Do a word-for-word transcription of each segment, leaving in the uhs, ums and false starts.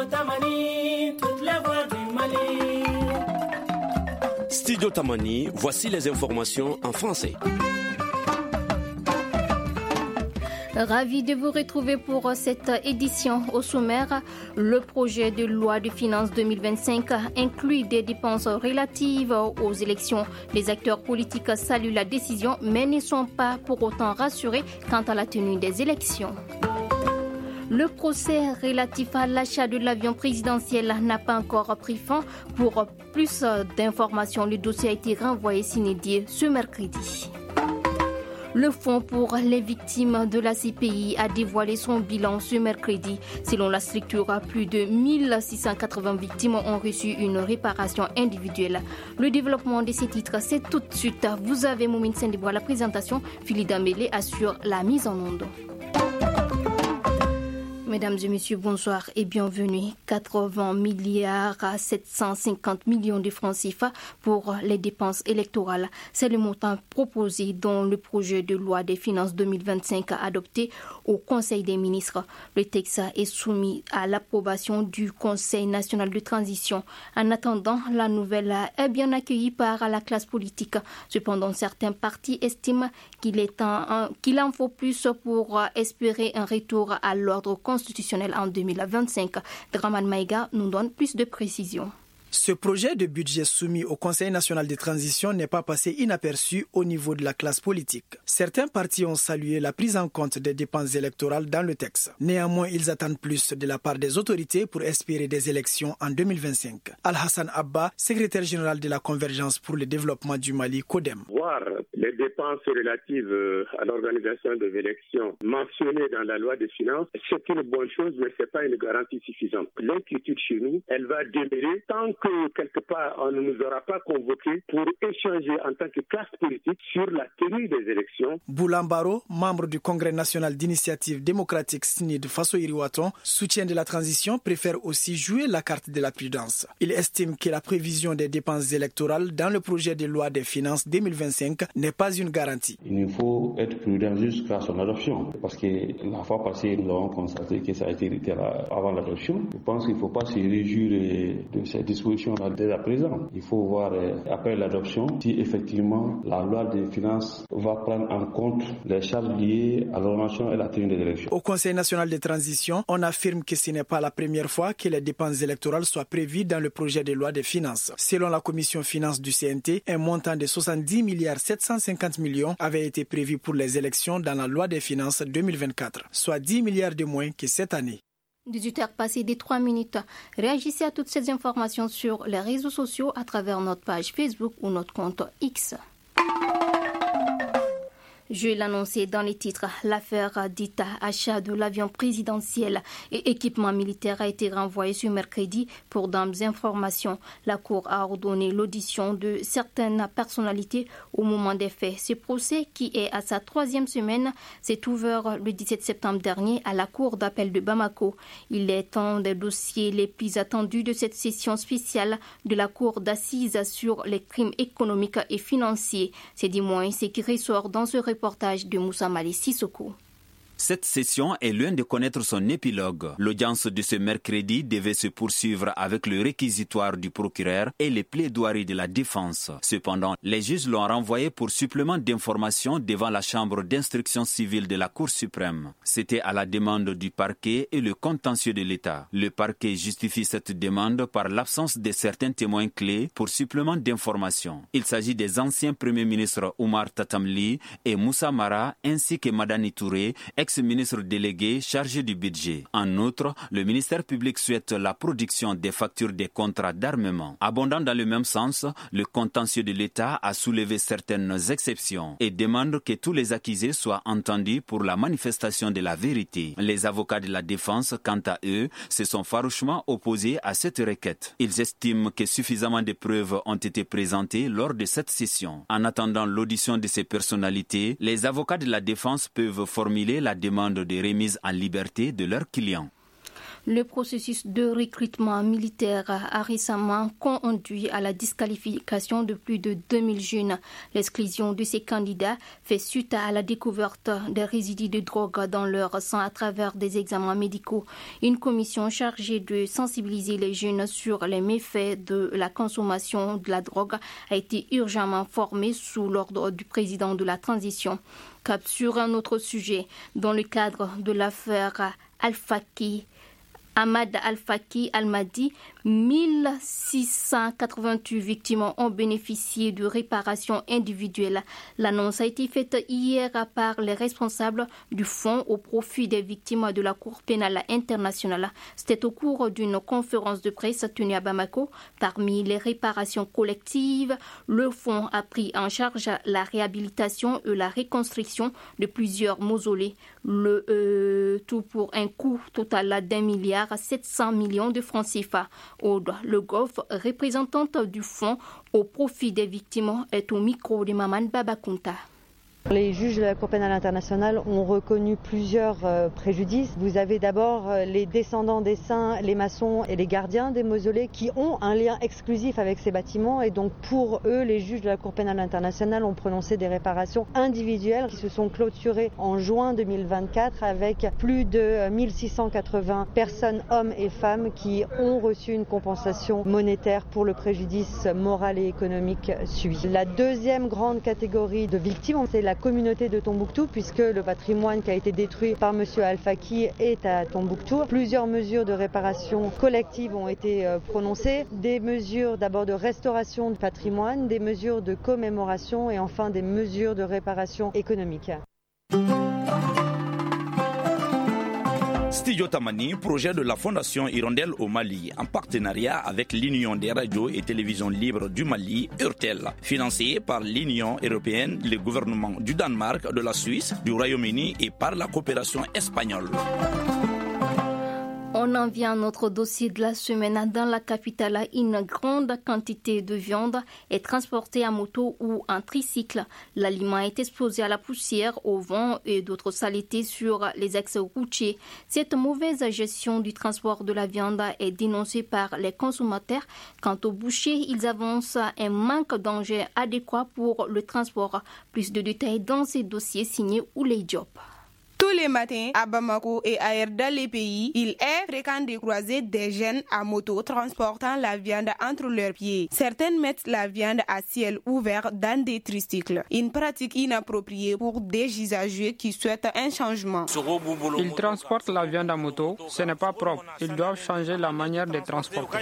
Tamani, toutes les voix du Mali. Studio Tamani, voici les informations en français. Ravi de vous retrouver pour cette édition. Au sommaire, le projet de loi de finances deux mille vingt-cinq inclut des dépenses relatives aux élections. Les acteurs politiques saluent la décision, mais ne sont pas pour autant rassurés quant à la tenue des élections. Le procès relatif à l'achat de l'avion présidentiel n'a pas encore pris fin. Pour plus d'informations, le dossier a été renvoyé sine die ce mercredi. Le Fonds pour les victimes de la C P I a dévoilé son bilan ce mercredi. Selon la structure, plus de mille six cent quatre-vingts victimes ont reçu une réparation individuelle. Le développement de ces titres, c'est tout de suite. Vous avez Moumine Sendebo à la présentation. Philida Dambélé assure la mise en onde. Mesdames et messieurs, bonsoir et bienvenue. quatre-vingts milliards à sept cent cinquante millions de francs C F A pour les dépenses électorales. C'est le montant proposé dans le projet de loi des finances deux mille vingt-cinq adopté au Conseil des ministres. Le texte est soumis à l'approbation du Conseil national de transition. En attendant, la nouvelle est bien accueillie par la classe politique. Cependant, certains partis estiment qu'il est en, qu'il en faut plus pour espérer un retour à l'ordre constitutionnel constitutionnel en deux mille vingt-cinq. Draman Maïga nous donne plus de précisions. Ce projet de budget soumis au Conseil national de transition n'est pas passé inaperçu au niveau de la classe politique. Certains partis ont salué la prise en compte des dépenses électorales dans le texte. Néanmoins, ils attendent plus de la part des autorités pour espérer des élections en deux mille vingt-cinq. Al-Hassan Abba, secrétaire général de la Convergence pour le développement du Mali, CODEM. Voir les dépenses relatives à l'organisation des élections mentionnées dans la loi des finances, c'est une bonne chose, mais ce n'est pas une garantie suffisante. L'inquiétude chez nous, elle va demeurer tant que quelque part on ne nous aura pas convoqués pour échanger en tant que classe politique sur la tenue des élections. Boulambaro, membre du Congrès national d'initiative démocratique S N I D Faso Iriwaton, soutien de la transition, préfère aussi jouer la carte de la prudence. Il estime que la prévision des dépenses électorales dans le projet de loi des finances deux mille vingt-cinq n'est pas une garantie. Il nous faut être prudent jusqu'à son adoption, parce que la fois passée, nous avons constaté que ça a été littéral avant l'adoption. Je pense qu'il ne faut pas se réjouir de cette disposition dès à présent. Il faut voir euh, après l'adoption si effectivement la loi des finances va prendre en compte les charges liées à l'organisation et la tenue des élections. Au Conseil national de transition, on affirme que ce n'est pas la première fois que les dépenses électorales soient prévues dans le projet de loi des finances. Selon la commission finances du C N T, un montant de soixante-dix milliards sept cent cinquante millions avait été prévu pour les élections dans la loi des finances deux mille vingt-quatre, soit dix milliards de moins que cette année. dix-huit heures passées des trois minutes. Réagissez à toutes ces informations sur les réseaux sociaux à travers notre page Facebook ou notre compte X. Je l'annonçais dans les titres, l'affaire dite achat de l'avion présidentiel et équipement militaire a été renvoyée ce mercredi pour d'autres informations. La Cour a ordonné l'audition de certaines personnalités au moment des faits. Ce procès, qui est à sa troisième semaine, s'est ouvert le dix-sept septembre dernier à la Cour d'appel de Bamako. Il est un des dossiers les plus attendus de cette session spéciale de la Cour d'assises sur les crimes économiques et financiers. C'est du moins ce qui ressort dans ce reportage de Moussa Mali Sissoko. Cette session est loin de connaître son épilogue. L'audience de ce mercredi devait se poursuivre avec le réquisitoire du procureur et les plaidoiries de la défense. Cependant, les juges l'ont renvoyé pour supplément d'informations devant la chambre d'instruction civile de la Cour suprême. C'était à la demande du parquet et le contentieux de l'État. Le parquet justifie cette demande par l'absence de certains témoins clés pour supplément d'informations. Il s'agit des anciens premiers ministres Oumar Tatamli et Moussa Mara ainsi que Madani Touré, ex-ministre délégué chargé du budget. En outre, le ministère public souhaite la production des factures des contrats d'armement. Abondant dans le même sens, le contentieux de l'État a soulevé certaines exceptions et demande que tous les accusés soient entendus pour la manifestation de la vérité. Les avocats de la défense, quant à eux, se sont farouchement opposés à cette requête. Ils estiment que suffisamment de preuves ont été présentées lors de cette session. En attendant l'audition de ces personnalités, les avocats de la défense peuvent formuler la demande de remise en liberté de leurs clients. Le processus de recrutement militaire a récemment conduit à la disqualification de plus de deux mille jeunes. L'exclusion de ces candidats fait suite à la découverte des résidus de drogue dans leur sang à travers des examens médicaux. Une commission chargée de sensibiliser les jeunes sur les méfaits de la consommation de la drogue a été urgemment formée sous l'ordre du président de la transition. Cap sur un autre sujet, dans le cadre de l'affaire Al-Faki, Ahmad Al-Faki Al-Mahdi, mille six cent quatre-vingt-huit victimes ont bénéficié de réparations individuelles. L'annonce a été faite hier par les responsables du fonds au profit des victimes de la Cour pénale internationale. C'était au cours d'une conférence de presse tenue à Bamako. Parmi les réparations collectives, le fonds a pris en charge la réhabilitation et la reconstruction de plusieurs mausolées. Le euh, tout pour un coût total d'un milliard à sept cents millions de francs C F A. Aude Le Goff, représentante du fonds au profit des victimes, est au micro de Maman Babakunta. Les juges de la Cour pénale internationale ont reconnu plusieurs euh, préjudices. Vous avez d'abord euh, les descendants des saints, les maçons et les gardiens des mausolées qui ont un lien exclusif avec ces bâtiments et donc pour eux, les juges de la Cour pénale internationale ont prononcé des réparations individuelles qui se sont clôturées en juin deux mille vingt-quatre avec plus de mille six cent quatre-vingts personnes, hommes et femmes qui ont reçu une compensation monétaire pour le préjudice moral et économique subi. La deuxième grande catégorie de victimes, c'est la communauté de Tombouctou, puisque le patrimoine qui a été détruit par M. Al-Faki est à Tombouctou. Plusieurs mesures de réparation collective ont été prononcées, des mesures d'abord de restauration du patrimoine, des mesures de commémoration et enfin des mesures de réparation économique. Studio Tamani, projet de la Fondation Hirondelle au Mali, en partenariat avec l'Union des radios et télévisions libres du Mali, URTEL, financé par l'Union européenne, les gouvernements du Danemark, de la Suisse, du Royaume-Uni et par la coopération espagnole. On en vient à notre dossier de la semaine. Dans la capitale, une grande quantité de viande est transportée à moto ou en tricycle. L'aliment est exposé à la poussière, au vent et d'autres saletés sur les axes routiers. Cette mauvaise gestion du transport de la viande est dénoncée par les consommateurs. Quant aux bouchers, ils avancent un manque d'engins adéquats pour le transport. Plus de détails dans ces dossiers signés Ouley Diop. Tous les matins, à Bamako et ailleurs dans les pays, il est fréquent de croiser des jeunes à moto transportant la viande entre leurs pieds. Certaines mettent la viande à ciel ouvert dans des tricycles. Une pratique inappropriée pour des usagers qui souhaitent un changement. Ils transportent la viande à moto, ce n'est pas propre. Ils doivent changer la manière de transporter.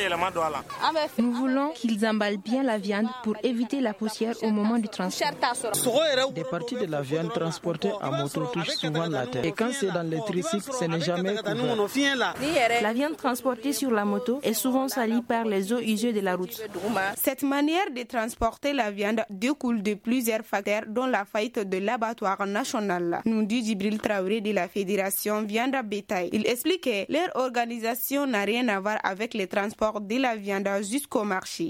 Nous voulons qu'ils emballent bien la viande pour éviter la poussière au moment du transport. Des parties de la viande transportée à moto touchent souvent la terre. Et quand c'est dans les tricycles, ce n'est jamais couvert. La viande transportée sur la moto est souvent salie par les eaux usées de la route. Cette manière de transporter la viande découle de plusieurs facteurs, dont la faillite de l'abattoir national, nous dit Djibril Traoré de la Fédération Viande à Bétail. Il explique que leur organisation n'a rien à voir avec le transport de la viande jusqu'au marché.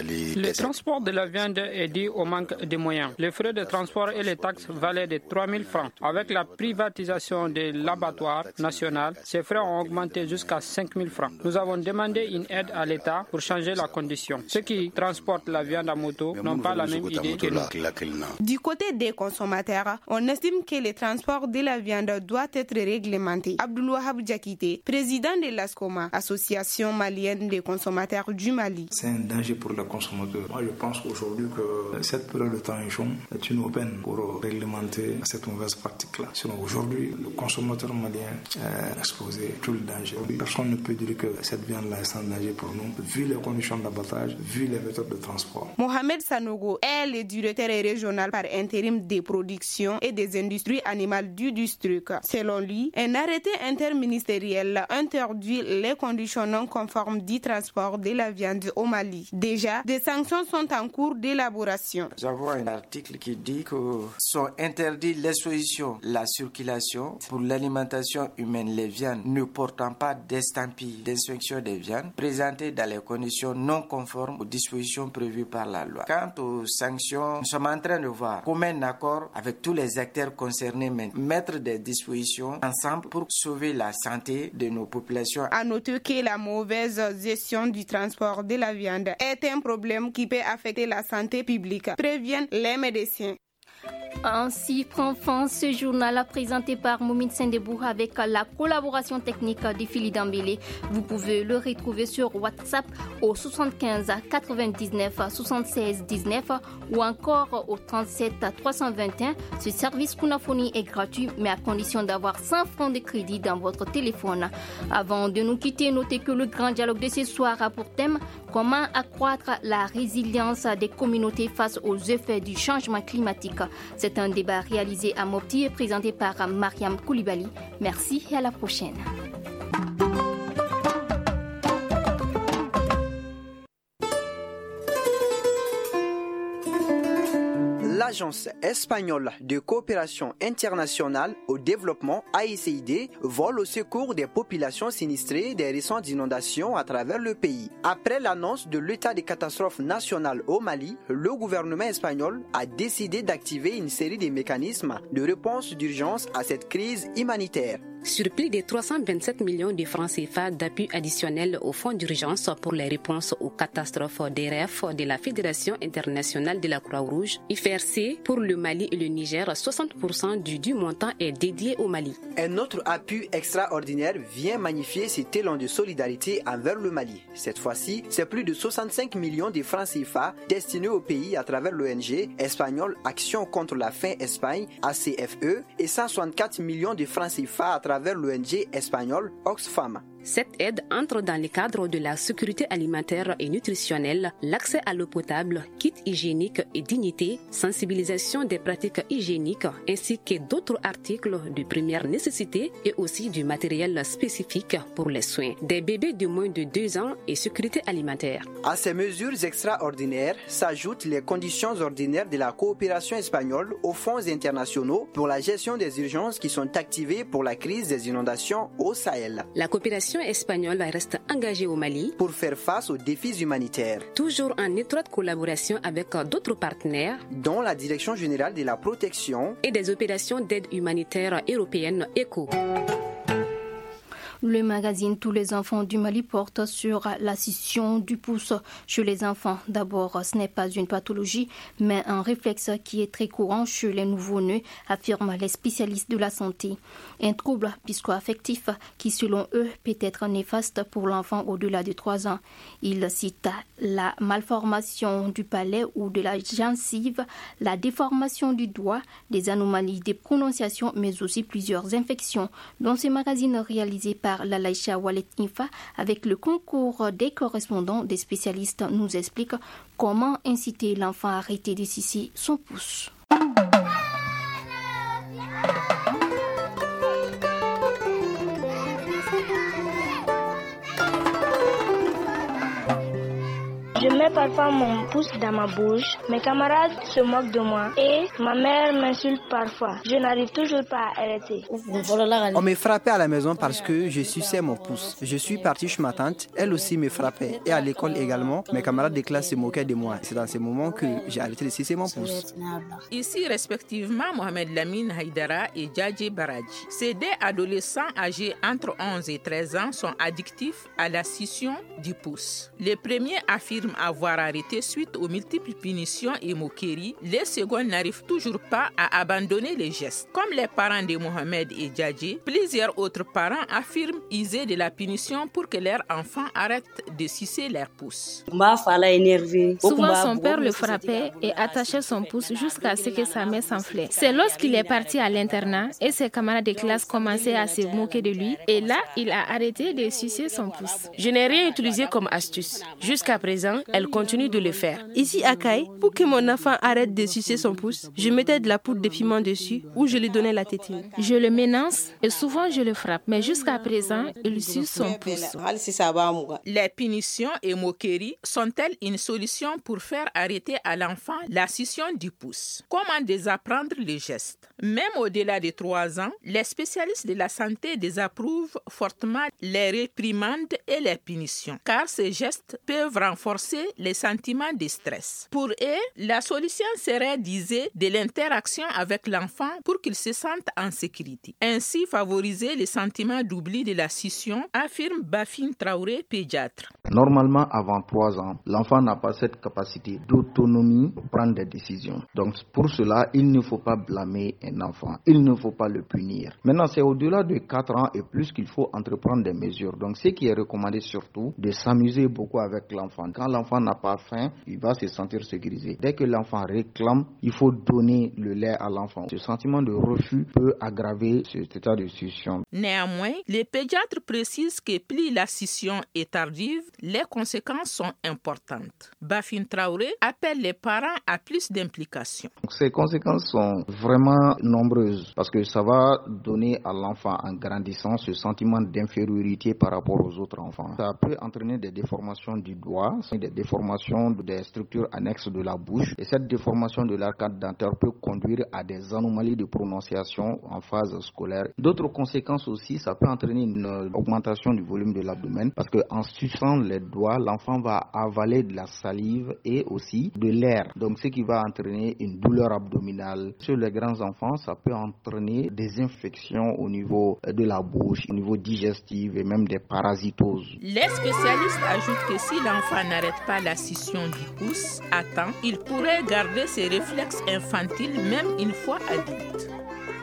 Le transport de la viande est dû au manque de moyens. Les frais de transport et les taxes valaient de trois mille francs. Avec la privatisation de l'abattoir national, ces frais ont augmenté jusqu'à cinq mille francs. Nous avons demandé une aide à l'État pour changer la condition. Ceux qui transportent la viande à moto n'ont pas la même idée que nous. Du côté des consommateurs, on estime que le transport de la viande doit être réglementé. Abdoulouahab Diakité, président de l'ASCOMA, Association malienne des consommateurs du Mali. C'est un danger pour le consommateur. Moi, je pense aujourd'hui que cette période de transition est une aubaine pour réglementer cette mauvaise pratique-là. Sinon, aujourd'hui, le consommateur malien est exposé à tout le danger. Personne ne peut dire que cette viande-là est sans danger pour nous, vu les conditions d'abattage, vu les méthodes de transport. Mohamed Sanogo est le directeur régional par intérim des productions et des industries animales du district. Selon lui, un arrêté interministériel interdit les conditions non conformes du transport de la viande au Mali. Déjà, des sanctions sont en cours d'élaboration. Nous avons un article qui dit que sont interdits l'exposition, la circulation population. Pour l'alimentation humaine, les viandes ne portant pas d'estampille d'inspection des viandes présentées dans les conditions non conformes aux dispositions prévues par la loi. Quant aux sanctions, nous sommes en train de voir comment un accord avec tous les acteurs concernés, mettre des dispositions ensemble pour sauver la santé de nos populations. À noter que la mauvaise gestion du transport de la viande est un problème qui peut affecter la santé publique, préviennent les médecins. Ainsi prend fin ce journal présenté par Moumine Sendebou avec la collaboration technique de Phili Dambélé. Vous pouvez le retrouver sur WhatsApp au soixante-quinze quatre-vingt-dix-neuf soixante-seize dix-neuf ou encore au trente-sept trois cent vingt et un. Ce service Kunafoni est gratuit mais à condition d'avoir cent francs de crédit dans votre téléphone. Avant de nous quitter, notez que le grand dialogue de ce soir a pour thème comment accroître la résilience des communautés face aux effets du changement climatique. C'est un débat réalisé à Mopti et présenté par Mariam Koulibaly. Merci et à la prochaine. L'Agence espagnole de coopération internationale au développement A I C I D vole au secours des populations sinistrées des récentes inondations à travers le pays. Après l'annonce de l'état de catastrophe nationale au Mali, le gouvernement espagnol a décidé d'activer une série de mécanismes de réponse d'urgence à cette crise humanitaire. Sur plus de trois cent vingt-sept millions de francs C F A d'appui additionnel au fonds d'urgence pour les réponses aux catastrophes D R F de la Fédération internationale de la Croix-Rouge, I F R C, pour le Mali et le Niger, soixante pour cent du, du montant est dédié au Mali. Un autre appui extraordinaire vient magnifier cet élan de solidarité envers le Mali. Cette fois-ci, c'est plus de soixante-cinq millions de francs C F A destinés au pays à travers l'O N G espagnole Action contre la faim Espagne, A C F E, et cent soixante-quatre millions de francs C F A à travers l'O N G espagnole Oxfam. Cette aide entre dans le cadre de la sécurité alimentaire et nutritionnelle, l'accès à l'eau potable, kits hygiéniques et dignité, sensibilisation des pratiques hygiéniques, ainsi que d'autres articles de première nécessité et aussi du matériel spécifique pour les soins des bébés de moins de deux ans et sécurité alimentaire. À ces mesures extraordinaires s'ajoutent les conditions ordinaires de la coopération espagnole aux fonds internationaux pour la gestion des urgences qui sont activés pour la crise des inondations au Sahel. La coopération espagnole reste engagée au Mali pour faire face aux défis humanitaires, toujours en étroite collaboration avec d'autres partenaires, dont la Direction générale de la protection et des opérations d'aide humanitaire européenne ECHO. Le magazine Tous les enfants du Mali porte sur la scission du pouce chez les enfants. D'abord, ce n'est pas une pathologie, mais un réflexe qui est très courant chez les nouveau-nés, affirment les spécialistes de la santé. Un trouble psycho-affectif qui, selon eux, peut être néfaste pour l'enfant au-delà de trois ans. Ils citent la malformation du palais ou de la gencive, la déformation du doigt, des anomalies de prononciation, mais aussi plusieurs infections. Dans ce magazine réalisé par la Laïcha Wallet Infa, avec le concours des correspondants des spécialistes, nous explique comment inciter l'enfant à arrêter de sucer son pouce. Je mets parfois mon pouce dans ma bouche. Mes camarades se moquent de moi et ma mère m'insulte parfois. Je n'arrive toujours pas à arrêter. On me frappait à la maison parce que je suçais mon pouce. Je suis parti chez ma tante, elle aussi me frappait. Et à l'école également, mes camarades de classe se moquaient de moi. C'est dans ces moments que j'ai arrêté de sucer mon pouce. Ici, respectivement, Mohamed Lamine Haïdara et Djadji Baradji. Ces deux adolescents âgés entre onze et treize ans sont addictifs à la scission du pouce. Les premiers affirment avoir arrêté suite aux multiples punitions et moqueries. Les seconds n'arrivent toujours pas à abandonner les gestes. Comme les parents de Mohamed et Djadji, plusieurs autres parents affirment user de la punition pour que leurs enfants arrêtent de sucer leur pouce. Souvent, son père le frappait et attachait son pouce jusqu'à ce que sa main s'enflait. C'est lorsqu'il est parti à l'internat et ses camarades de classe commençaient à se moquer de lui, et là, il a arrêté de sucer son pouce. Je n'ai rien utilisé comme astuce. Jusqu'à présent, elle continue de le faire. Ici à Kai, pour que mon enfant arrête de sucer son pouce, je mettais de la poudre de piment dessus ou je lui donnais la tétine. Je le menace et souvent je le frappe, mais jusqu'à présent, il suce son pouce. Les punitions et moqueries sont-elles une solution pour faire arrêter à l'enfant la succion du pouce? Comment désapprendre les gestes? Même au-delà de trois ans, les spécialistes de la santé désapprouvent fortement les réprimandes et les punitions, car ces gestes peuvent renforcer les sentiments de stress. Pour eux, la solution serait d'user de l'interaction avec l'enfant pour qu'il se sente en sécurité. Ainsi, favoriser les sentiments d'oubli de la scission, affirme Bafine Traoré, pédiatre. Normalement, avant trois ans, l'enfant n'a pas cette capacité d'autonomie pour prendre des décisions. Donc, pour cela, il ne faut pas blâmer un enfant. Il ne faut pas le punir. Maintenant, c'est au-delà de quatre ans et plus qu'il faut entreprendre des mesures. Donc, ce qui est recommandé surtout, de s'amuser beaucoup avec l'enfant. Quand l'enfant n'a pas faim, il va se sentir sécurisé. Dès que l'enfant réclame, il faut donner le lait à l'enfant. Ce sentiment de refus peut aggraver cet état de scission. Néanmoins, les pédiatres précisent que plus la scission est tardive, les conséquences sont importantes. Bafine Traoré appelle les parents à plus d'implication. Ces conséquences sont vraiment nombreuses parce que ça va donner à l'enfant en grandissant ce sentiment d'infériorité par rapport aux autres enfants. Ça peut entraîner des déformations du doigt, des déformations des structures annexes de la bouche et cette déformation de l'arcade dentaire peut conduire à des anomalies de prononciation en phase scolaire. D'autres conséquences aussi, ça peut entraîner une augmentation du volume de l'abdomen parce qu'en suçant les doigts, l'enfant va avaler de la salive et aussi de l'air. Donc ce qui va entraîner une douleur abdominale. Chez les grands enfants, ça peut entraîner des infections au niveau de la bouche, au niveau digestif et même des parasitoses. Les spécialistes ajoutent que si l'enfant n'arrête pas la scission du pouce à temps, il pourrait garder ses réflexes infantiles même une fois adulte.